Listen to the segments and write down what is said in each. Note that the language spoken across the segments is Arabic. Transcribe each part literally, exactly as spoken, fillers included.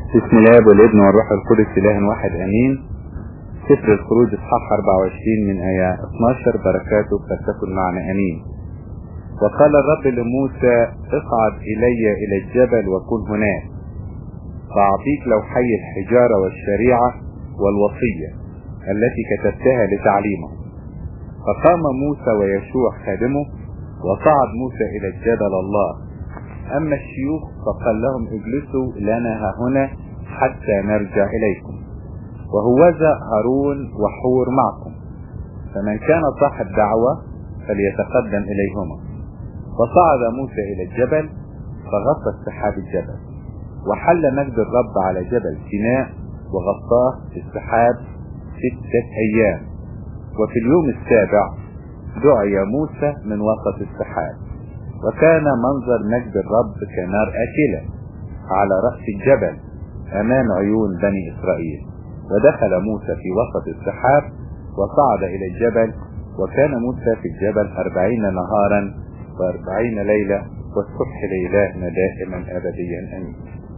بسم الله والابن والروح القدس اله واحد امين. سفر الخروج اصحاح أربعة وعشرين من آية اثناشر، بركاته فلتكن معنا امين. وقال الرب لموسى: اصعد الي الى الجبل وكن هناك، فاعطيك لوحي الحجارة والشريعة والوصية التي كتبتها لتعليمه. فقام موسى ويشوع خادمه، وصعد موسى الى الجبل الله. اما الشيوخ فقال لهم: اجلسوا لنا هنا حتى نرجع اليكم، وهوذا هارون وحور معكم، فمن كان صاحب دعوة فليتقدم اليهما. فصعد موسى الى الجبل، فغطى السحاب الجبل، وحل مجد الرب على جبل سيناء، وغطاه السحاب ستة ايام. وفي اليوم السابع دعي موسى من وسط السحاب، وكان منظر مجد الرب كنار آكلة على رأس الجبل أمام عيون بني إسرائيل. ودخل موسى في وسط السحاب وصعد إلى الجبل، وكان موسى في الجبل أربعين نهارا وأربعين ليلة، والصبح لإلهنا دائما أبديا آمين.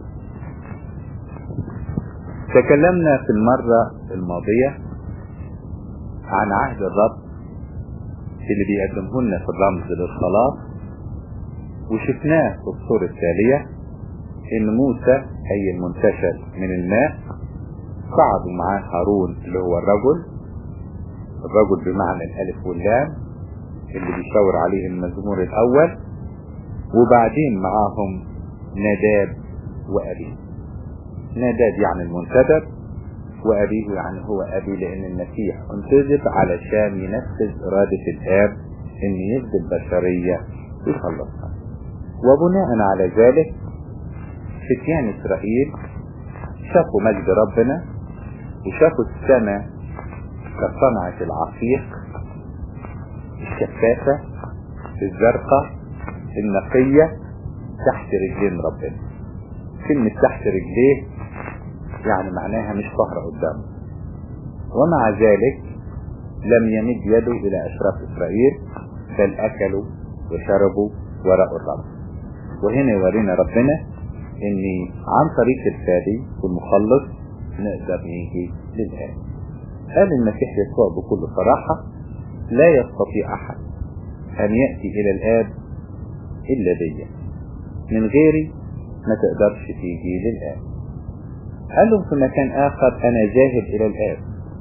تكلمنا في المرة الماضية عن عهد الرب اللي بيقدمه لنا في الرمز للخلاص، وشفناه في الصورة التالية ان موسى اي المنتشل من الماء صعدوا معاه هارون اللي هو الرجل الرجل بمعنى الالف واللام اللي بيشاور عليه المزمور الاول، وبعدين معاهم ناداب وابيه. ناداب يعني المنتدب، وابيه يعني هو ابي، لان المسيح انتدب علشان ينفذ ارادة الاب ان يفدي البشرية ويخلصها. وبناء على ذلك فتيان اسرائيل شافوا مجد ربنا، وشافوا السماء كصنعة العقيق الشفافة الزرقاء النقية تحت رجلين ربنا. كلمة تحت رجليه يعني معناها مش ظاهرة قدامه. ومع ذلك لم يمد يده الى اشراف اسرائيل، بل اكلوا وشربوا ورأوا الرب. وهنا يورينا ربنا ان عن طريق الفادي والمخلص نقدر نيجي للآب. قال المسيح يسوع بكل صراحة: لا يستطيع احد ان يأتي الى الآب الا بي، من غيري ما تقدرش تيجي للآب. قال لهم في مكان اخر: انا ذاهب الى الآب،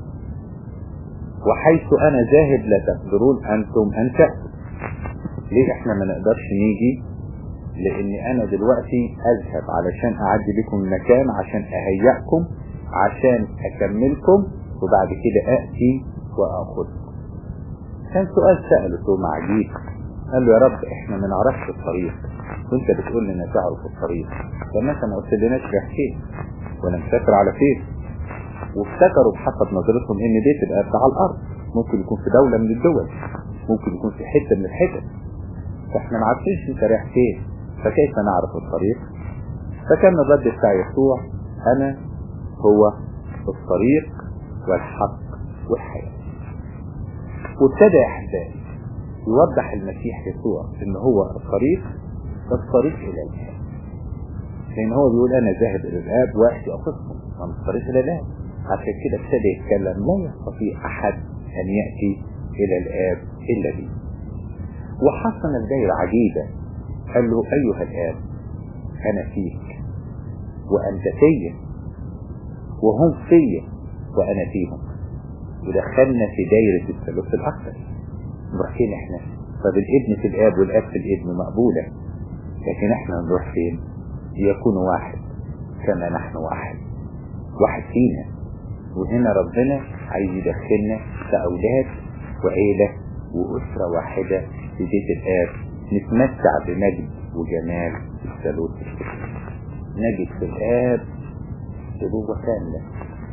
وحيث انا ذاهب لا تقدرون انتم ان تأتوا. ليه احنا ما نقدرش نيجي؟ لاني انا دلوقتي اذهب علشان اعدي بكم المكان، عشان اهيئكم، عشان اكملكم، وبعد كده اتي واخذكم. كان سؤال سأله توما عجيب، قال له: يا رب احنا ما نعرفش الطريق، وانت بتقول لنا تعرف الطريق، فما انت ما قلت لناش رايح فين ولا مسافر على فين؟ وافتكروا بحسب نظرتهم ان بيت الاب ده على الارض، ممكن يكون في دولة من الدول، ممكن يكون في حتة من الحتت، فاحنا ما عارفينش انت رايح فين، فكيف نعرف الطريق؟ فكان الرد بتاع يسوع: انا هو الطريق والحق والحياة. وابتدى احبائي يوضح المسيح يسوع ان هو الطريق الطريق الى الاب، لان هو بيقول: انا ذاهب الى الاب واتي اخذكم، من الطريق الى الاب. عشان كده ابتدى يتكلم: لا يستطيع احد ان يأتي الى الاب الا بي. وحصل الدائرة عجيبة، قال له: ايها الآب انا فيك وانت فيا، وهم فيا وانا فيهم. ودخلنا في دائرة الثالوث الاكثر. نروح فين احنا؟ طب الابن في الاب والاب في الابن مقبولة، لكن احنا نروح فين؟ يكون واحد كما نحن واحد، واحد فينا. وهنا ربنا عايز يدخلنا كأولاد وعيلة وأسرة واحدة في بيت الآب، نتمتع بمجد وجمال الثالوث. نجد في الآب أبوة كاملة،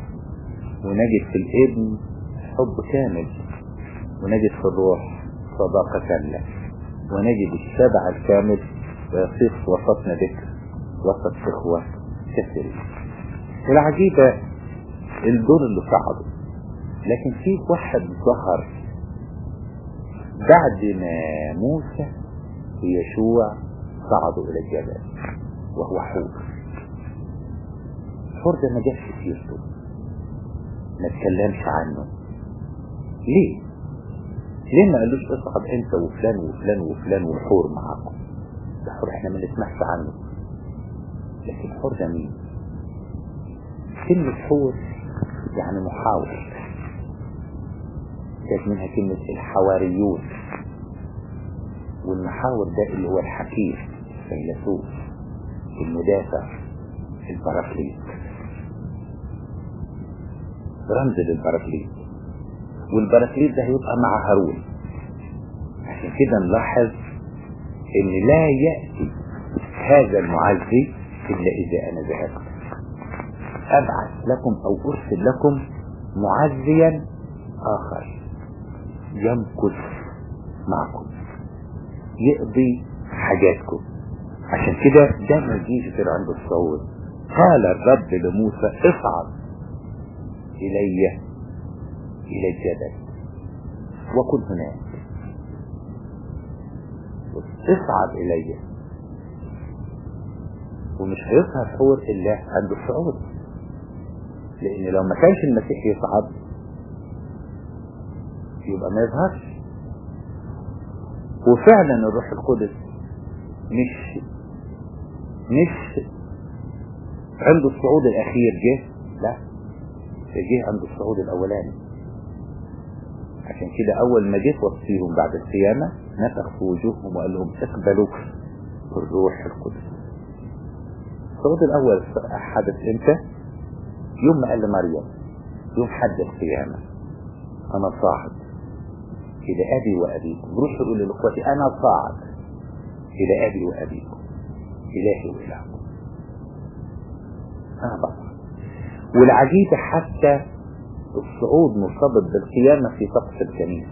ونجد في الابن حب كامل، ونجد في الروح صداقة كاملة، ونجد الشبع الكامل ويصير وسطنا ذكر وسط إخوة كثيرين. العجيبة الدور اللي صعدوا، لكن في واحد ظهر بعد ما موسى ويشوع صعدوا الى الجبل، وهو حور. الحور ده ما جابش سيرته، ما تكلمش عنه. ليه؟ ليه ما قالوش اصعد انت وفلان وفلان وفلان وحور معاكم؟ ده حور احنا ما نسمعش عنه. لكن حور ده مين؟ كلمة حور يعني محاور، كانت منها كلمة الحواريون، والمحاور ده اللي هو الحكيم، الفيلسوف، المدافع، البراكليت، رمز للبراكليت. والبراكليت ده هيبقى مع هارون. عشان كده نلاحظ ان لا يأتي هذا المعزي الا اذا انا ذهبت. ابعث لكم او ارسل لكم معزيا اخر يمكث معكم يقضي حاجاتكم. عشان كده ده ما يجيش غير عند الصعود. قال الرب لموسى اصعد الي الى الجبل وكن هناك. اصعد الي، ومش هيظهر حور الا عند الصعود، لان لو ما كانش المسيح يصعد يبقى ما يظهرش. وفعلا الروح القدس مش مش عند الصعود الاخير جه، لا جه عند الصعود الاولاني. عشان كده اول ما جه وصيهم بعد القيامة نفخ في وجوههم وقال لهم اقبلوا الروح القدس. الصعود الاول حدث امتى؟ يوم ما قال لمريم يوم حد القيامة انا صاعد الى ابي وابيكم. روح يقول لاخوتي انا صاعد الى ابي وابيكم الهي والهكم. انا بصعد. والعجيب حتى الصعود مرتبط بالقيامة في طقس الكنيسة،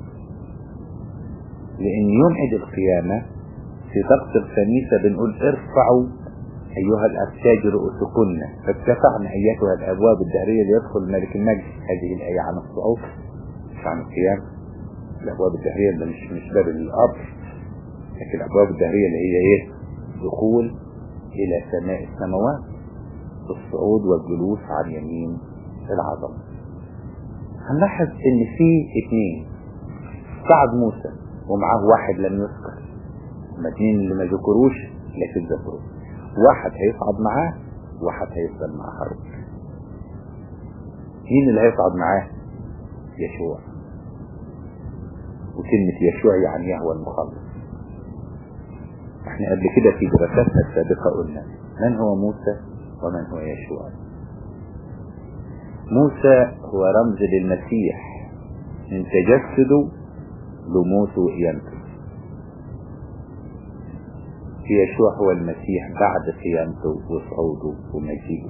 لان يوم عيد القيامة في طقس الكنيسة بنقول ارفعوا ايها الارتاج رؤوسكن فارتفعن ايتها الابواب الدهرية ليدخل ملك المجد. هذه الاية عن الصعود مش عن القيامة. الابواب الدهرية اللي مش مش باب القبر، لكن الابواب الدهرية اللي هي ايه؟ دخول الى سماء السماوات، الصعود والجلوس عن يمين العظمة. هنلاحظ ان في اثنين صعد موسى ومعاه واحد لم يذكر، هما اثنين اللي ما ذكروش لكن ذكروا. واحد هيصعد معاه واحد هيفضل مع هارون. مين اللي هيصعد معاه؟ يشوع. وكلمة يشوع يعني يهوى المخلص. احنا قبل كده في دراساتنا السابقة قلنا من هو موسى ومن هو يشوع. موسى هو رمز للمسيح من تجسده لموته وقيامته. يشوع هو المسيح بعد قيامته وصعوده ومجيئه.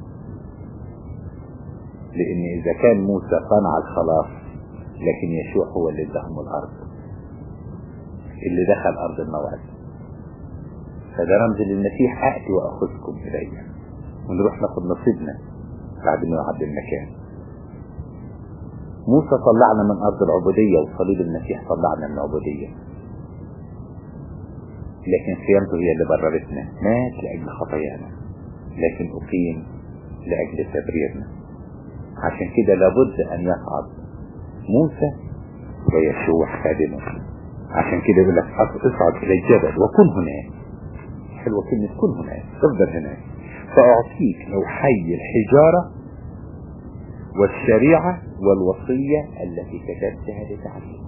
لان اذا كان موسى صنع الخلاص، لكن يشوع هو اللي اداهم الارض، اللي دخل ارض الموعد. فده رمز للمسيح اتي واخذكم الي، ونروح ناخد نصيبنا بعد ما يعد المكان. موسى طلعنا من ارض العبودية، وصليب المسيح طلعنا من العبودية، لكن قيامته هي اللي بررتنا. مات لاجل خطايانا لكن اقيم لاجل تبريرنا. عشان كده لابد ان يصعد موسى ويشوع خادمه. عشان كده يقول لك اصعد الى الجبل وكن هناك. حلوة كلمة كن هناك، افضل هناك فاعطيك لوحي الحجارة والشريعة والوصية التي كتبتها لتعليم.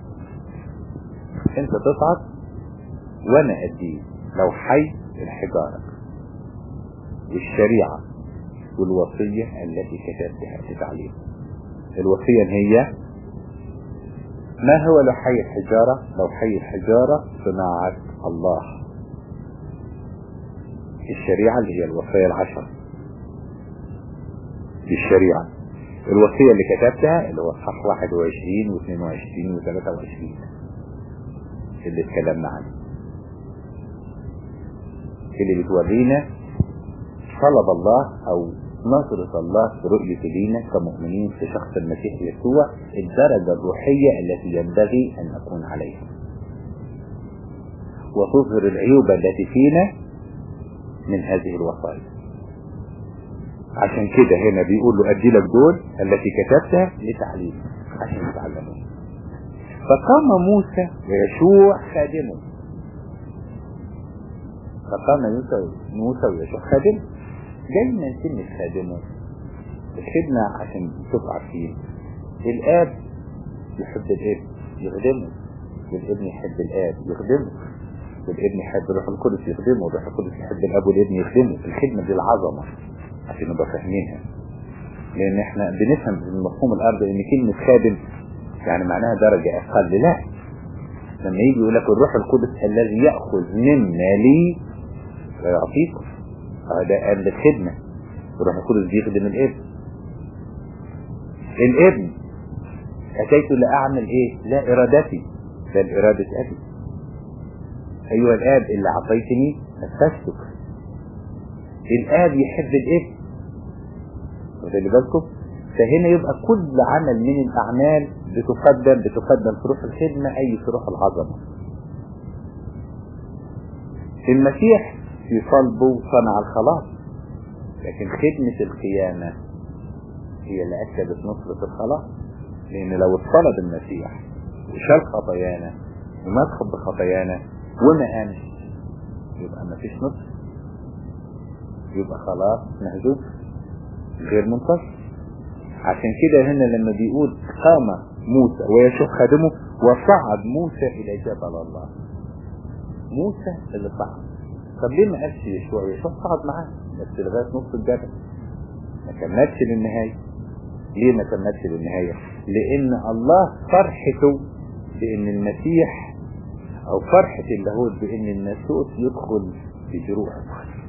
انت تصعد وانا اديك لوحي الحجارة والشريعة والوصية التي كتبتها لتعليم. الوصية هي ما هو لوحي الحجارة؟ لوحي الحجارة صناعة الله. الشريعة اللي هي الوصية العشر دي الشريعة. الوصية اللي كتبتها اللي هو صح واحد وعشرين واثنين وعشرين وثلاثة وعشرين اللي اتكلمنا عنه، اللي بتورينا طلب الله او نظرة الله في رؤية لينا كمؤمنين في شخص المسيح يسوع الدرجة الروحية التي ينبغي ان نكون عليها، وتظهر العيوب التي فينا من هذه الوصايا. عشان كده هنا بيقول له ادي لك دول التي كتبتها لتعليم عشان يتعلموا. فقام موسى ويشوع خادمه. فقام موسى موسى ويشوع خادمه. جاي من سن خادمه الخدمة عشان تبقوا عارفين. الاب يحب الابن يخدمه، والابن يحب الاب يخدمه، والابن يحب الروح القدس يخدمه، والروح القدس يحب الاب والابن يخدمه. الخدمة دي العظمة عشان نبقى فاهمينها، لان احنا بنفهم من مفهوم الارض ان كلمة خادم يعني معناها درجة اقل. لا، لما يجي يقول لك الروح القدس الذي يأخذ مما لي ويعطيكم، هذا قال الخدمة. الروح القدس بيخدم الابن. الابن اتيت لاعمل ايه؟ لا ارادتي بل ارادة ابي. ايها الاب اللي عطيتني نفذتك. الاب يحب الابن، وخلي بالكم. فهنا يبقى كل عمل من الاعمال بتقدم بتقدم في روح الخدمة اي في روح العظمة. المسيح في صلبه صنع الخلاص، لكن خدمة القيامة هي اللي اكدت نصرة الخلاص. لان لو اتصلب المسيح وشال خطايانا ومسخ بخطايانا وما قامش يبقى ما فيش نصر، يبقى خلاص مهزوم غير منتصر. عشان كده هنا لما بيقول قام موسى ويشوع خادمه وصعد موسى الى جبل الله. موسى اللي صعد. طب ليه ما قالش يشوع؟ يشوع صعد معاه بس لغايه نص الجبل، ما كملش للنهايه. ليه ما كملش للنهايه؟ لان الله فرحته بان المسيح او فرحة اللاهوت بان الناسوت يدخل بجروحه،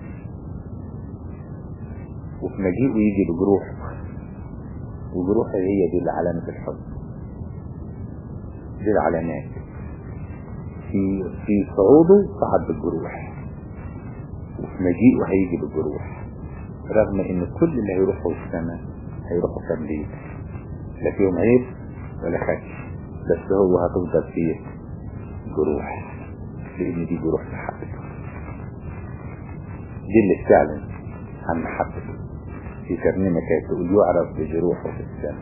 وفي مجيئه يجي بجروحه، وجروحه هي دي العلامة الحب. دي العلامات. في في صعوده صعد بالجروح، وفي مجيئه هيجي بالجروح، رغم ان كل اللي هيروحوا السماء هيروحوا كاملين لا فيهم عيب ولا خدش، بس هو هتفضل فيه جروح، لان دي جروح محبته. دي اللي بتعلن عن محبته. في ترنيمة كانت تقول يعرف بجروحه في السماء.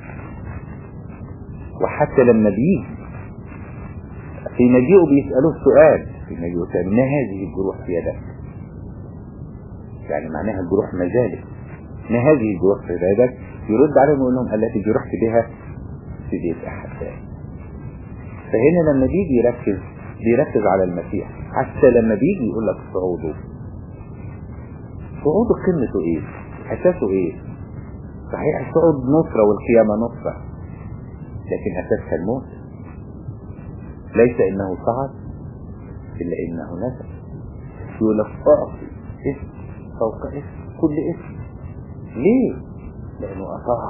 وحتى لما بيجي في مجيئه بيسألوه سؤال في مجيئه: ما هذه الجروح في يدك؟ يعني معناها الجروح ما زالت. ما هذه الجروح في يدك؟ يرد عليهم ويقول لهم: التي جرحت بها في بيت أحبائي. فهنا لما بيجي يركز بيركز على المسيح. حتى لما بيجي يقول لك صعوده، صعوده قمته ايه؟ اساسه ايه؟ صحيح الصعود نصرة والقيامة نصرة، لكن اساسها الموت. ليس انه صعد الا انه نزل. يقول لك اعطي اسم فوق اسم كل اسم. ليه؟ لانه اطاع.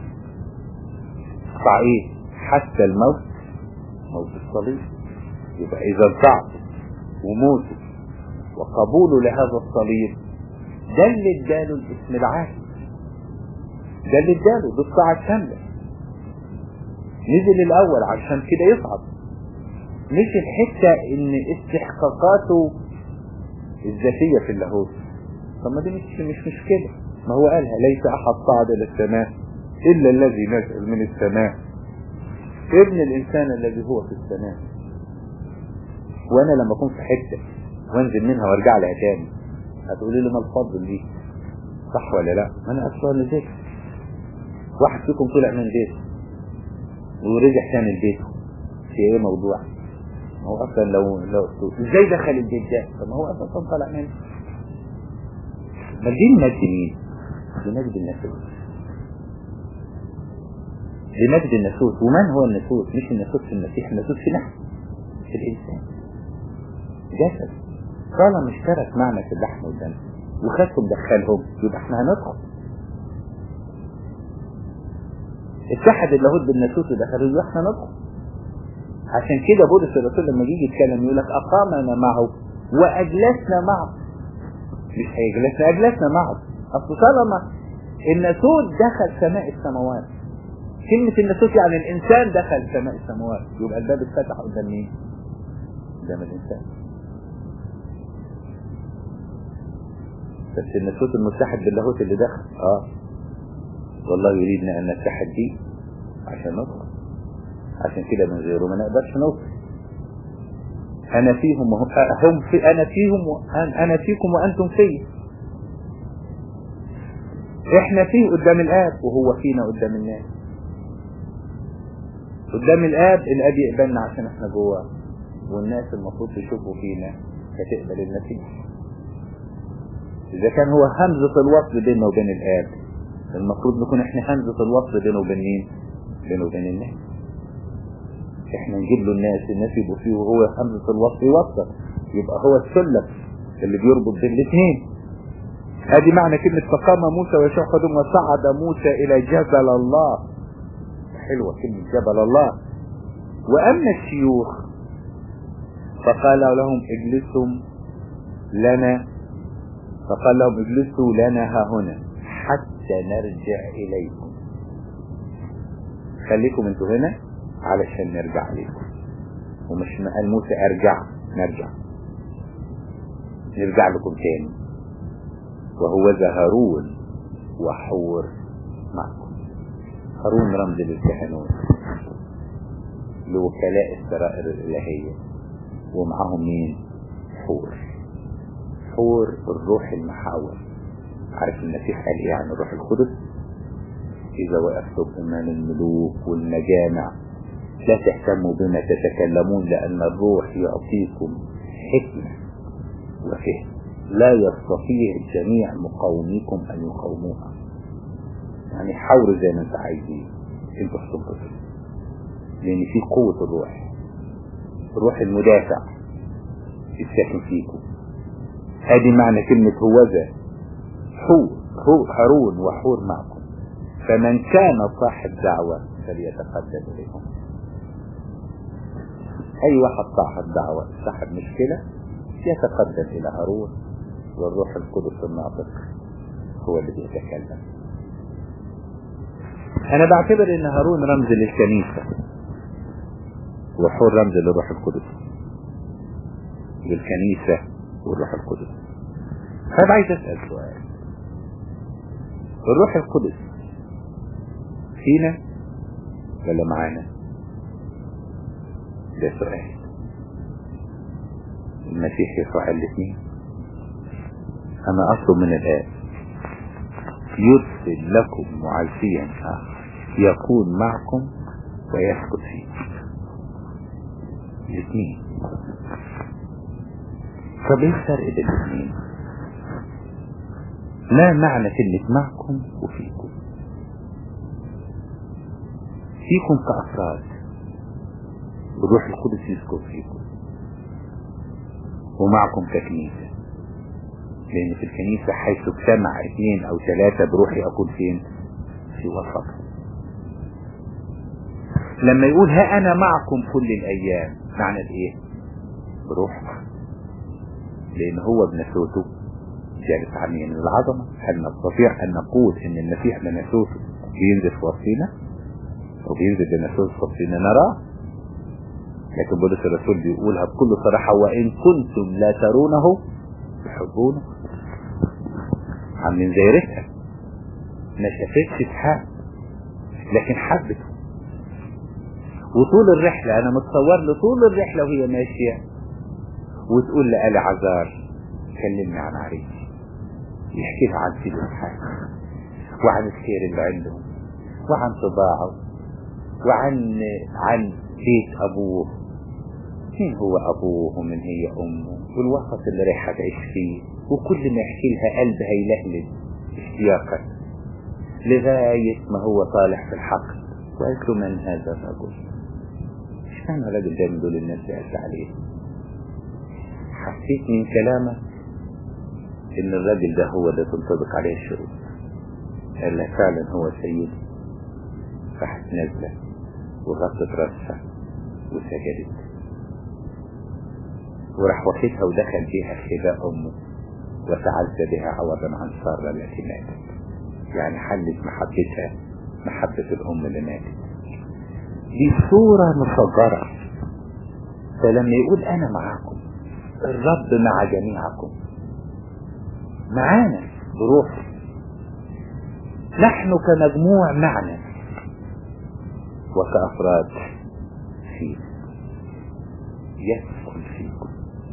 اطاع ايه؟ حتى الموت، موت الصليب. يبقى اذا ضعف وموته وقبوله لهذا الصليب ده اللي اداله الاسم العالي، ده اللي اداله بالطاعة الكاملة. نزل الاول عشان كده يصعد، مش الحتة ان استحقاقاته الذاتية في اللاهوت. طب ما دي مش مش مشكلة، ما هو قالها: ليس احد صعد الى السماء الا الذي نزل من السماء، ابن الانسان الذي هو في السماء. وانا لما اكون في حتة وانزل منها وارجع لها تاني هتقولي لي ما الفضل دي؟ صح ولا لا؟ ما انا اصلا نزلت. واحد فيكم طلع من بيته ورجع تاني لبيته، في ايه موضوع؟ ما هو اصلا لو لو ازاي دخل البيت ده؟ طب ما هو اصلا طلع منه. ما دي المجد مين؟ دي مجد الناسوت. دي مجد الناسوت. ومن هو الناسوت؟ مش الناسوت في المسيح، الناسوت في نحن في الانسان جسد. طالما اشترك معنا في اللحم والدم وخدهم دخلهم يبقى احنا هندخل. اتحد اللاهوت بالناسوت ودخلوا يبقى احنا ندخل. عشان كده بولس الرسول لما يجي يتكلم يقول لك اقامنا معه واجلسنا معه. مش هيجلسنا، اجلسنا معه. اصل طالما الناسوت دخل سماء السماوات، كلمة الناسوت يعني الانسان دخل سماء السماوات، يبقى الباب اتفتح قدام مين؟ قدام الانسان. بس الناسوت المتحد باللاهوت اللي دخل اه والله يريدنا ان نتحد بيه عشان ندخل. عشان كده من غيره ما نقدرش نوصل. انا فيهم وهم هم في انا فيهم وانا فيكم وانتم فيه. احنا فيه قدام الاب وهو فينا قدام الناس. قدام الاب الاب يقبلنا عشان احنا جواه، والناس المفروض تشوفوا فينا فتقبل المسيح. اذا كان هو همزة الوصل بيننا وبين الاب، المفروض نكون احنا همزة الوصل بينه وبين مين؟ بينه وبين الناس. احنا نجيب له الناس الناس يبقوا فيه وهو همزة الوصل يوصل، يبقى هو السلم اللي بيربط بين الاثنين. هذه معنى كلمة فقام موسى ويشوع قدوم وصعد موسى الى جبل الله. حلوة كلمة جبل الله. واما الشيوخ فقال لهم اجلسوا لنا فقال لهم اجلسوا لنا ها هنا حتى نرجع اليكم. خليكم انتوا هنا علشان نرجع لكم. ومش قال موسى ارجع نرجع نرجع لكم تاني. وهو ذا هارون وحور معكم. هارون رمز للكهنوت لوكلاء السرائر الالهية، ومعهم مين؟ حور. حور الروح المحاور. عارف المسيح قال ايه عن الروح القدس؟ اذا وقفتم امام الملوك والمجامع لا تهتموا بما تتكلمون، لان الروح يعطيكم حكمة وفهم لا يستطيع جميع مقاوميكم ان يقاوموها. يعني حاوروا زي ما انت عايزين، انتوا احتفظوا، لان في قوة الروح، الروح المدافع يتساكن فيكم. هذه معنى كلمة هوذا حور هو هارون وحور معكم، فمن كان صاحب دعوة فليتقدم إليهم. أي واحد صاحب دعوة صاحب مشكلة يتقدم إلى هارون، والروح القدس الناطق هو اللي بيتكلم. أنا بعتبر إن هارون رمز للكنيسة وحور رمز للروح القدس، للكنيسة والروح القدس. فأنا عايز أسأل سؤال، الروح القدس فينا ولا معانا؟ ده سؤال. المسيح يسوع الاثنين. أنا أطلب من الآب يرسل لكم معزيا آخر يكون معكم ويسكت فيكم. الاثنين. طب ايه الفرق بين الاثنين؟ ما معنى كلمة معكم وفيكم؟ فيكم كأفراد، الروح القدس يسكت فيكم، ومعكم ككنيسة، لأن في الكنيسة حيث اجتمع اثنين أو ثلاثة بروحي أكون فين؟ في وسطهم. لما يقول ها أنا معكم كل الأيام، معنى بإيه؟ بروح، لأن هو بنسوته جالس عن يمين العظمة. هل نستطيع أن نقول إن المسيح بنسوته بينزل في وسطنا وبينزل بنسوته في وسطنا نراه؟ لكن بولس الرسول بيقولها بكل صراحة، وإن كنتم لا ترونه تحبونه. عاملين زي ريتها ما شافتش اسحاق لكن حبته، وطول الرحلة أنا متصور له طول الرحلة وهي ماشية وتقول لآل عزار كلمني عن عريسي، يحكي لها عن سيد اسحاق وعن الخير اللي عندهم وعن طباعه وعن عن بيت أبوه، مين هو أبوه ومن هي أمه والوسط اللي رايحة تعيش فيه. وكل ما يحكي لها قلبها يلهلب اشتياقا لغاية ما هو طالع في الحقل. وقالت له من هذا الرجل؟ مش معنى الرجل ده من دول الناس اللي قالت عليه؟ حسيت من كلامه ان الرجل ده هو اللي تنطبق عليه الشروط. قال لها فعلا هو سيدي. راحت نازله وغطت راسها وسجدت، وراح واخدها ودخل بيها خباء امه وتعزى بها عوضا عن سارة التي ماتت. يعني حلت محبتها محبة الام اللي ماتت. دي صورة مصغرة. فلما يقول انا معاكم، الرب مع جميعكم، معانا بروحه. نحن كمجموع معنا وكأفراد فيه يسكن فيكم.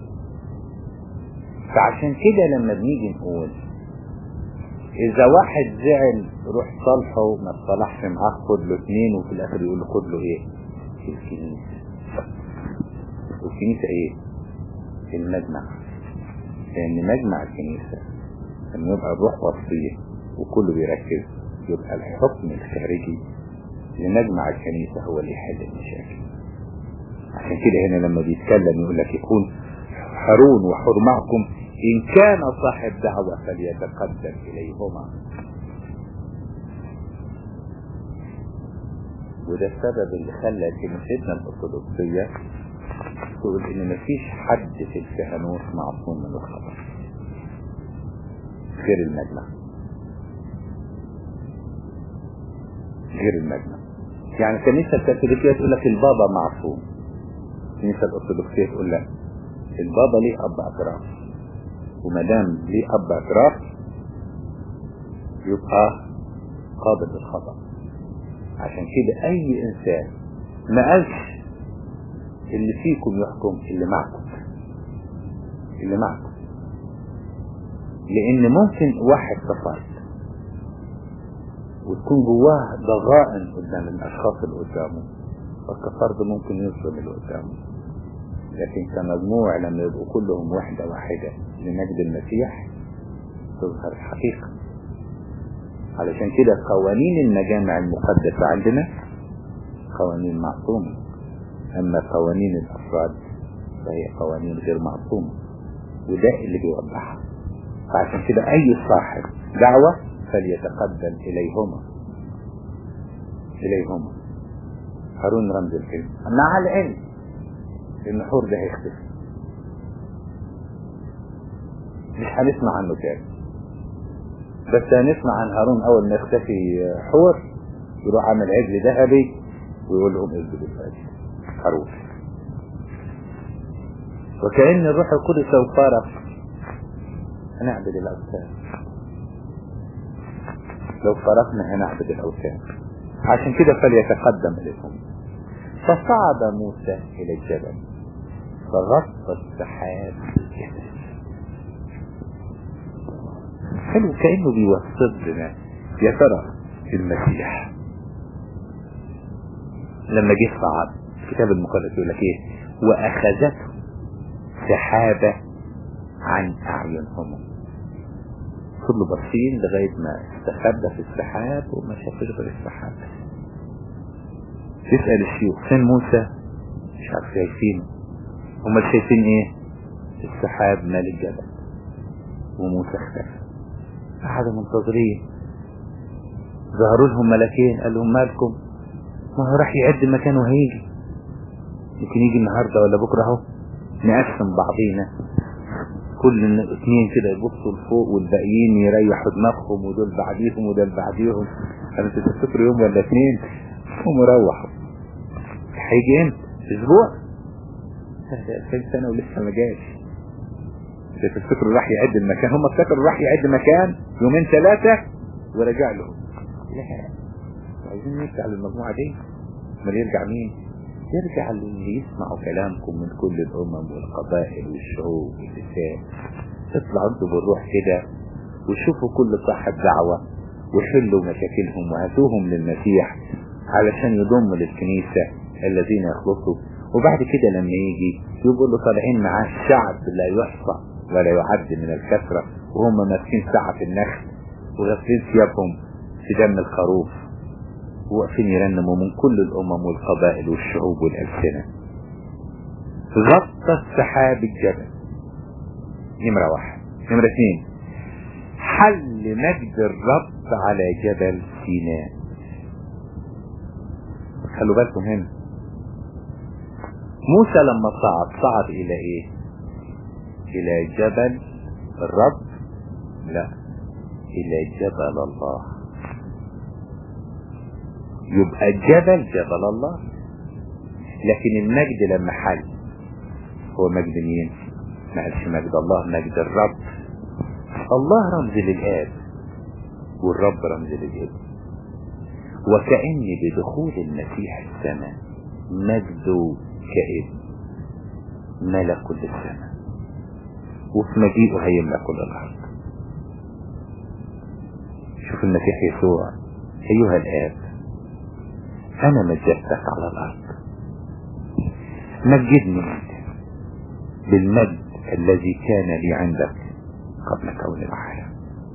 فعشان كده لما بنيجي نقول اذا واحد زعل روح صالحه، ما تصالحش معاه خد له اتنين، وفي الاخر يقول له خد له ايه؟ الكنيسة. والكنيسة ايه؟ المجمع. لان مجمع الكنيسة لما يبقى الروح وصية وكله بيركز، يبقى الحكم الخارجي لمجمع الكنيسة هو اللي يحل المشاكل. عشان كده هنا لما بيتكلم يقول لك يكون هارون وحور معكم، إن كان صاحب دعوة فليتقدم إليهما. وده السبب اللي خلى كنيستنا الأرثوذكسية تقول إن مفيش حد في الكهنوت معصوم من الخطأ غير المجمع. غير المجمع. يعني الكنيسة الكاثوليكية تقول لك البابا معصوم، الكنيسة الأرثوذكسية تقول لك البابا ليه أب اعتراف، ومدام ليه أب اعتراف يبقى قابل للخطأ. عشان كده أي إنسان ما قالش اللي فيكم يحكم اللي معكم، اللي معكم، لأن ممكن واحد كفرد وتكون جواه ضغائن قدام الأشخاص اللي قدامه، فالكفرد ممكن يظلم اللي قدامه. لكن كمجموع لما يبقوا كلهم وحدة واحدة لمجد المسيح تظهر الحقيقة. علشان كده قوانين المجامع المقدسة عندنا قوانين معصومة، أما قوانين الأفراد فهي قوانين غير معصومة، وده اللي بيوضحها. فعشان كده أي صاحب دعوة فليتقدم إليهما. إليهما هارون رمز الكلمة، مع العلم إن حور ده هيختفي، مش هنسمع عنه تاني، بس هنسمع عن هارون أول ما يختفي حور يروح عامل عجل ذهبي ويقول لهم اسجدوا للفجر هارون. وكأن الروح القدس لو فارق هنعبد الأوثان، لو فرقنا هنعبد الأوثان. عشان كده فليتقدم إليهم. فصعد موسى إلى الجبل فغطى السحاب الجبل. حلو، كأنه بيوصف لنا يا ترى المسيح لما جه صعد، الكتاب المقدس يقول لك ايه؟ واخذته سحابة عن اعينهم. فضلوا باصين لغاية ما استخبى في السحاب وما شافش غير السحاب. يسأل الشيوخ فين موسى؟ مش عارف شايفينه. هما شايفين ايه؟ السحاب مال الجبل وموسى اختفى. قعدوا منتظرين، ظهروا لهم ملكين قال لهم مالكم؟ ما هو راح يعد مكانه وهيجي، يمكن يجي النهارده ولا بكره. اهو نقسم بعضينا، كل اثنين كده يبصوا لفوق والباقيين يريحوا دماغهم، ودول بعديهم ودول بعديهم. انا تفتكروا يوم ولا اثنين ومروحوا. هيجي امتى؟ اسبوع؟ ده ألفين سنة ولسه ما جاش. تفتكروا راح يعد المكان؟ هم افتكروا راح يعد مكان يومين ثلاثة ورجع لهم. لا، عايزين نرجع للمجموعة دي. ما يرجع مين؟ يرجع اللي يسمعوا كلامكم من كل الامم والقبائل والشعوب واللسان. اطلعوا انتوا بالروح كده وشوفوا كل صاحب دعوة وحلوا مشاكلهم وهاتوهم للمسيح علشان يضموا للكنيسة الذين يخلصوا. وبعد كده لما يجي يقولوا طالعين معاه شعب لا يحصى ولا يعد من الكثرة، وهم ماسكين ساعة في النخل وغسلين ثيابهم في دم الخروف وواقفين يرنموا من كل الامم والقبائل والشعوب والالسنة. غطى السحاب الجبل. نمرة واحد. نمرة اثنين، حل مجد الرب على جبل سيناء. خلوا بالكم هنا، موسى لما صعد صعد الى ايه؟ الى جبل الرب؟ لا، الى جبل الله. يبقى الجبل جبل الله، لكن المجد لما حل هو مجد مين؟ ما قالش مجد الله، مجد الرب. الله رمز للآب والرب رمز للابن، وكأن بدخول المسيح السماء مجده كابن ملك كل السماء، وفي مجيئه هيملى كل الأرض. شوف المسيح يسوع: أيها الآب أنا مجدتك على الأرض، مجدني أنت بالمجد الذي كان لي عندك قبل كون العالم.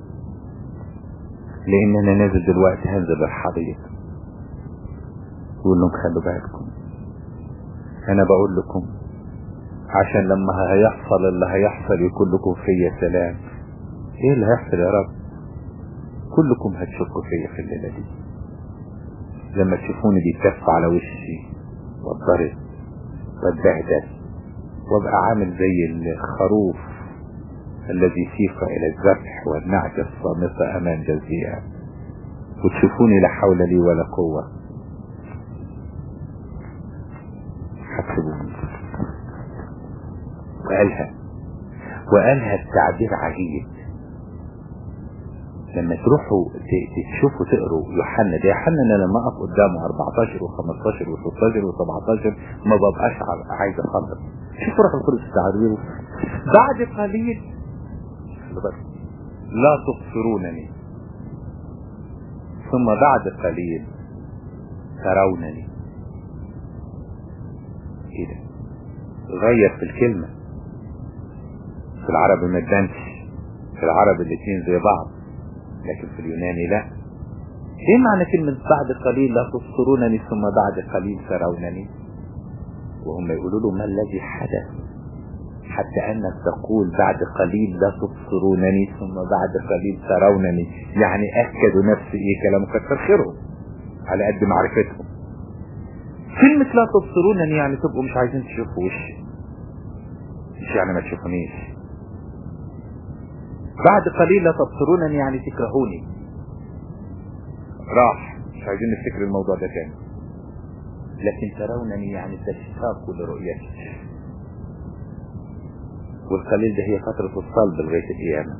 لأن أنا نازل دلوقتي هنزل الحضيض وقول لهم خلوا بالكم، أنا بقول لكم عشان لما هيحصل اللي هيحصل يكون لكم فيا سلام. إيه اللي هيحصل يا رب؟ كلكم هتشكوا فيا في الليلة دي لما تشوفوني بيتف على وشي واتضرب واتبهدل وابقى عامل زي الخروف الذي سيق الى الذبح والنعجة الصامتة امام جزيئة، وتشوفوني لا حول لي ولا قوة. حسبوني. وقالها وقالها التعبير عجيب. لما تروحوا تشوفوا تقروا يوحنا ده، يوحنا انا لما اقف قدامه أربعتاشر وخمستاشر وستاشر وسبعتاشر ما ببقاش عايز اخلص. شوفوا روح القدس تعبيره: بعد قليل لا تبصرونني ثم بعد قليل ترونني. ايه ده؟ غير في الكلمة. في العربي ما تبانش، في العربي الاثنين زي بعض، لكن في اليوناني لا. ايه معنى كلمة بعد قليل لا تبصرونني ثم بعد قليل ترونني؟ وهم يقولوا له: ما الذي حدث حتى انك تقول بعد قليل لا تبصرونني ثم بعد قليل ترونني؟ يعني اكدوا نفس ايه كلام كتر خيرهم على قد معرفتهم. كلمة لا تبصرونني يعني تبقوا مش عايزين تشوفوا وشي، مش يعني ما تشوفونيش. بعد قليل لا تبصرونني يعني تكرهوني. راح مش عايزين نفتكر الموضوع ده تاني. لكن ترونني يعني تشتاقوا لرؤيتي. والقليل ده هي فترة الصلب لغاية القيامة.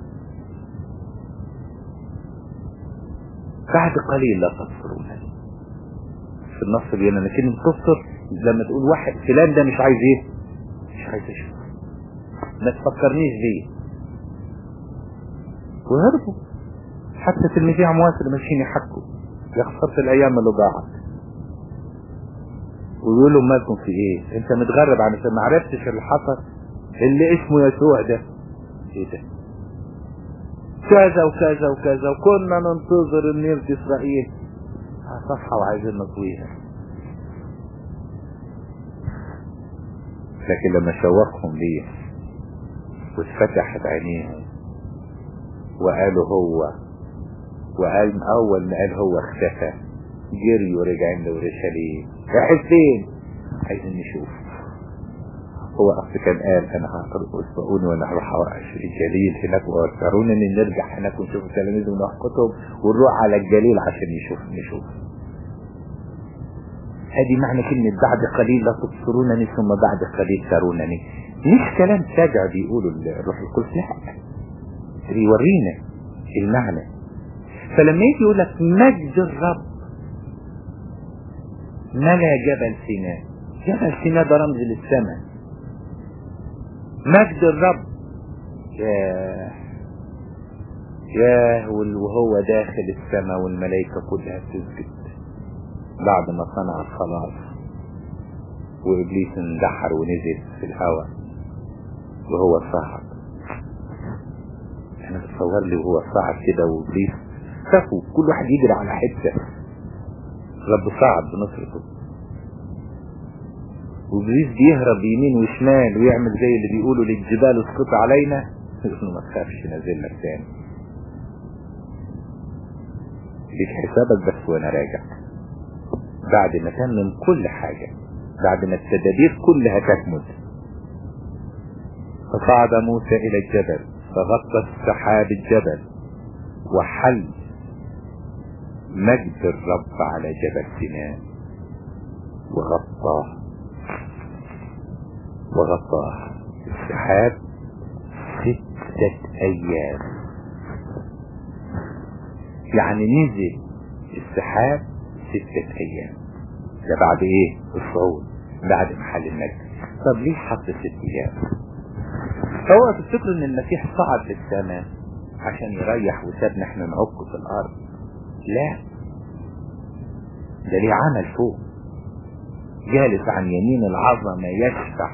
بعد قليل لا تبصرونني. في النص اليوناني كلمة تبصر لما تقول واحد فلان ده مش عايز ايه؟ مش عايز اشوف، ما تفكرنيش بيه. وهربوا. حتى تلميذي عمواس اللي ماشيين يحكوا: يا خسرت الايام اللي ضاعت. ويقولوا: مالكم في ايه؟ انت متغرب عن ما عرفتش اللي حصل اللي اسمه يسوع ده. ايه ده؟ كذا وكذا وكذا وكنا ننتظر النير في اسرائيل. صفحة وعايزين نطويها. لكن لما شوقهم ليه واتفتحت عينيهم وقالوا هو، وقال اول ما قال هو اختفى، جري ورجعين لورشليم. رايح فين؟ عايزين نشوف. هو اصل كان قال انا هترقصوني وانا هروح اوقف الجليل هناك وارسلوني نرجع هناك ونشوف التلاميذ ونحكتهم ونروح على الجليل عشان نشوف نشوف هذه معنى كلمة بعد قليل لا تبصرونني ثم بعد قليل ترونني. مش كلام ساجع بيقولوا الروح القدس، لا، بيورينا المعنى. فلما يجي يقول لك مجد الرب ملا جبل سيناء، جبل سيناء ده رمز للسماء. مجد الرب ياه ياه وهو داخل السماء والملائكة كلها تسجد بعد ما صنع الخلاص، وإبليس اندحر ونزل في الهواء وهو صاعد. انا بتصور لي وهو صاعد كده وإبليس خافوا كل واحد يجري على حتة. رب صاعد بنصرته وإبليس بيهرب يمين وشمال ويعمل زي اللي بيقولوا للجبال اسقط علينا، يقولوا ما تخافش نازل لك تاني، ليك حسابك بس وانا راجع. بعد ما تمم كل حاجة، بعد ما التدابير كلها تكمل، فصعد موسى الى الجبل فغطى السحاب الجبل وحل مجد الرب على جبل سيناء وغطاه وغطاه السحاب ستة ايام يعني نزل السحاب ستة ايام. ده بعد ايه؟ الصعود، بعد محل المجد. طب ليه حط ست ايام؟ هو تفتكر ان المسيح صعد للسماء عشان يريح وسابنا احنا نعك في الارض؟ لا، ده ليه عمل فوق، جالس عن يمين العظمة يشفع.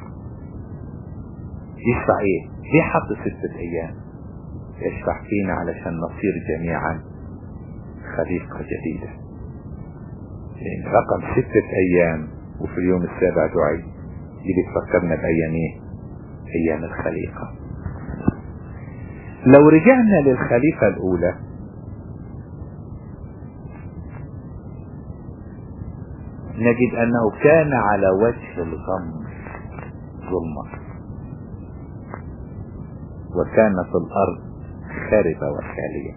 يشفع ايه؟ ليه حط ستة ايام؟ يشفع فينا علشان نصير جميعا خليقة جديدة. لان رقم ستة ايام وفي اليوم السابع دعي، دي بتفكرنا بايام ايه؟ ايام الخليقة. لو رجعنا للخليقة الاولى نجد انه كان على وجه الغمر ظلمة، وكانت الارض خاربة وخالية.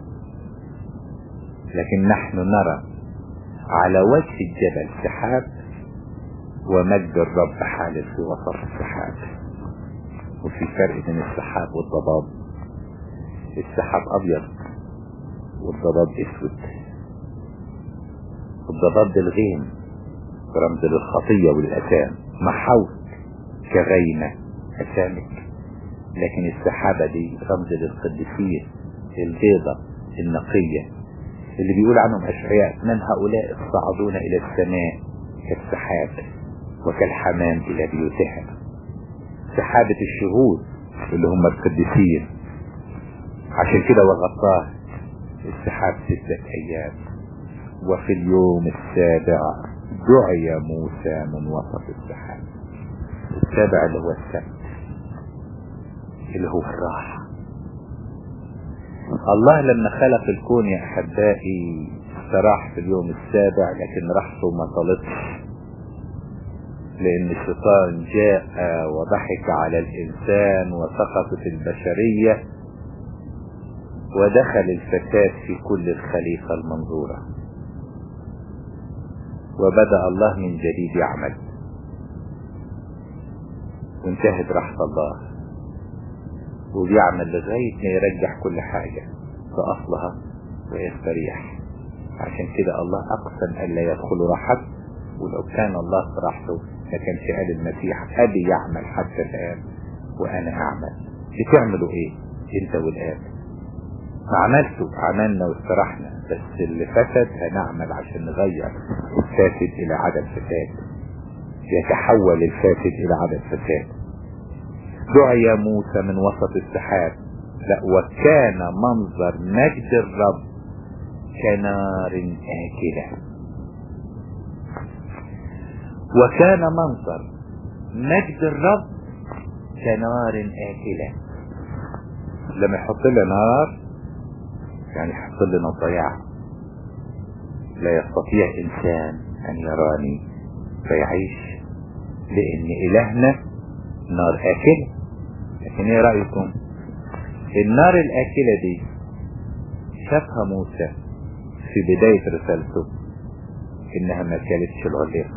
لكن نحن نرى على وجه الجبل سحاب، ومجد الرب حالف في وسط السحاب. وفي فرق بين السحاب والضباب. السحاب ابيض والضباب اسود. الضباب ده الغيم، رمز للخطية والأثام، محوت كغيمة أسامك. لكن السحابة دي رمز للقديسين البيضة النقية، اللي بيقول عنهم أشعياء: من هؤلاء الصاعدون إلى السماء كالسحاب وكالحمام إلى بيوتها. سحابة الشهود اللي هم القديسين. عشان كده وغطاه السحاب ستة أيام. وفي اليوم السابع دعي موسى من وسط السحاب. السابع اللي هو السبت، اللي هو الراحة. الله لما خلق الكون يا أحبائي استراح في اليوم السابع، لكن راحته ما طلتش، لأن الشيطان جاء وضحك على الإنسان وسقطت البشرية، ودخل الفساد في كل الخليقة المنظورة. وبدأ الله من جديد يعمل، وانتهت راحة الله، وبيعمل لغاية ما يرجع كل حاجة في أصلها ويستريح. عشان كده الله أقسم أن لا يدخل راحته، ولو كان الله في راحته لكانش قال المسيح: أبي يعمل حتى الآن وأنا أعمل. بتعملوا إيه أنت والآب؟ ما عملتوا، عملنا واسترحنا، بس اللي فسد هنعمل عشان نغير الفاسد إلى عدم فساد، يتحول الفاسد إلى عدم فساد. دعي موسى من وسط السحاب. لا، وكان منظر مجد الرب كنار آكلة. وكان منظر مجد الرب كنار آكلة. لما يحط لنا نار يعني يحط لنا ضياع. لا يستطيع إنسان أن يراني فيعيش، لأن إلهنا نار آكلة. لكن ايه رأيكم؟ النار الآكلة دي شافها موسى في بداية رسالته إنها ما كانتش العليقة،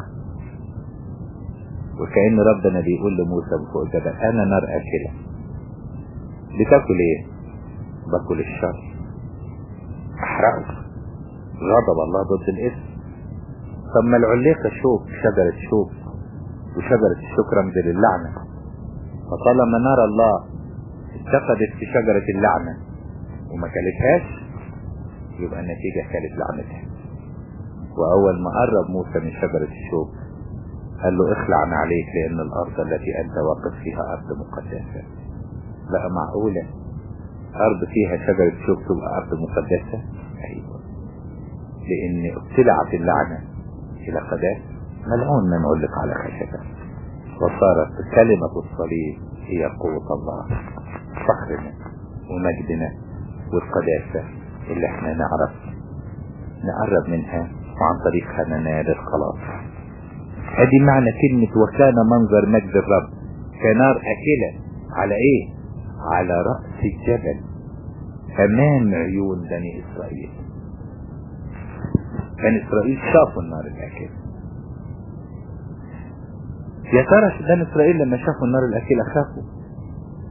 وكأن ربنا بيقول لموسى فوق الجبل: أنا نار آكلة. بتاكل ايه؟ باكل الشر، احرقه. غضب الله ضد الاسم. طب ما العليقة شوك، شجرة شوك، وشجرة الشوك رمز للعنة. فطالما نار الله اتخذت في شجرة اللعنة وما كلتهاش، يبقى النتيجة كانت لعنتها. وأول ما قرب موسى من شجرة الشوك قال له: اخلع عليك، لأن الأرض التي أنت واقف فيها أرض مقدسة. بقى معقولة أرض فيها شجرة شوك تبقى أرض مقدسة؟ أيوة، لأن ابتلعت اللعنة إلى قداس. ملعون من علق على خشبة، وصارت كلمة الصليب هي قوة الله، فخرنا ومجدنا والقداسة اللي احنا نعرف نقرب منها، وعن طريقها ننال الخلاص. هذه معنى كلمة وكان منظر مجد الرب كنار أكلة. على ايه؟ على رأس الجبل امام عيون بني اسرائيل. بني اسرائيل شافوا النار الأكلة. يا ترى بني اسرائيل لما شافوا النار الأكلة خافوا؟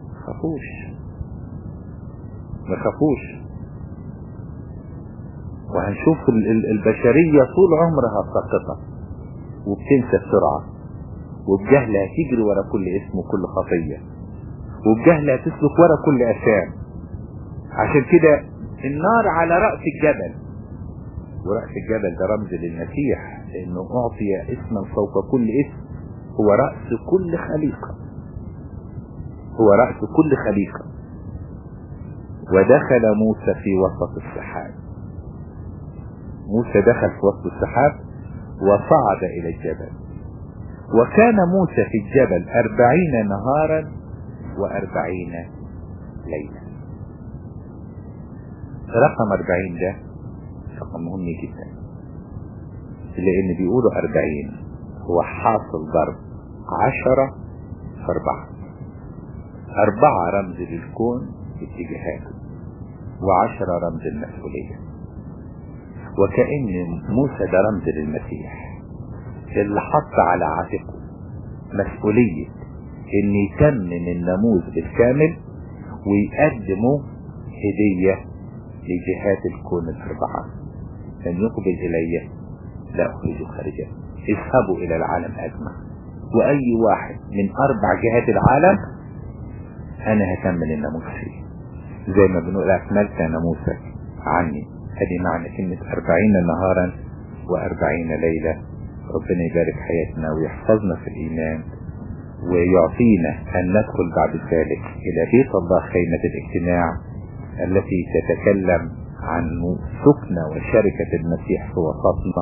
خافوش، ما خافوش. وهنشوف البشرية طول عمرها ساقطة وبتنسى بسرعة، وبجهلها تجري ورا كل اسم وكل خطية، وبجهلها تسلك ورا كل أثام. عشان كده النار على رأس الجبل، ورأس الجبل ده رمز للمسيح، لأنه أعطي اسما فوق كل اسم، هو رأس كل خليقة، هو رأس كل خليقة. ودخل موسى في وسط السحاب، موسى دخل في وسط السحاب وصعد إلى الجبل، وكان موسى في الجبل أربعين نهارا وأربعين ليلة. رقم أربعين ده رقم مهم جدا، لأن بيقولوا أربعين هو حاصل ضرب عشرة في أربعة، أربعة رمز للكون اتجاهاته، وعشرة رمز المسؤولية. وكأن موسى ده رمز للمسيح اللي حط على عاتقه مسؤولية ان يتمم الناموس بالكامل ويقدمه هدية لجهات الكون الاربعة. من يقبل الي لا اخرجه خارجا، اذهبوا الى العالم اجمع، واي واحد من اربع جهات العالم انا هكمل الناموس فيه، زي ما بنقول اكملت ناموسك عني. هذه معنى كلمة أربعين نهارا وأربعين ليلة. ربنا يبارك حياتنا ويحفظنا في الإيمان، ويعطينا أن ندخل بعد ذلك إلى بيت الله خيمة الاجتماع التي تتكلم عن سكن وشركة المسيح في وسطنا.